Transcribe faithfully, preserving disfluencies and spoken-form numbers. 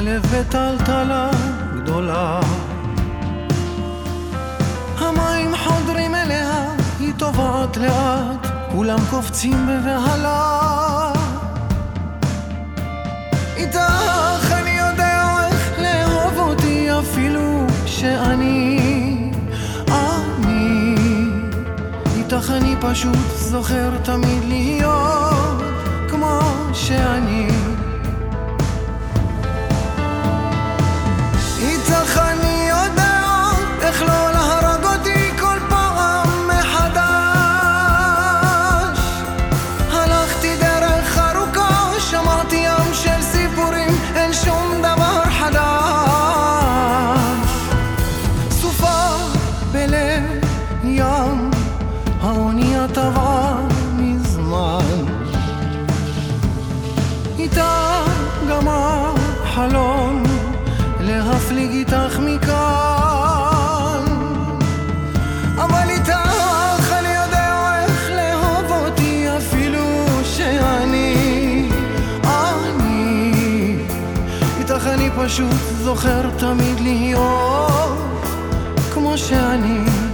הלב בטלטלה גדולה, המים חודרים אליה, היא טובעת לאט, כולם קופצים בבהלה. איתך אני יודע איך לאהוב אותי אפילו שאני אני, איתך אני פשוט זוכר תמיד להיות כמו שאני. איתך אני יודע איך לא להרג אותי כל פעם מחדש. הלכתי דרך ארוכה, שמעתי ים של סיפורים, אין שום דבר חדש. סופה בלב ים, האונייה טבעה מזמן. איתה גם החלום להפליג איתך מכאן, אבל איתך אני יודע איך לאהוב אותי אפילו שאני אני, איתך אני פשוט זוכר תמיד להיות כמו שאני.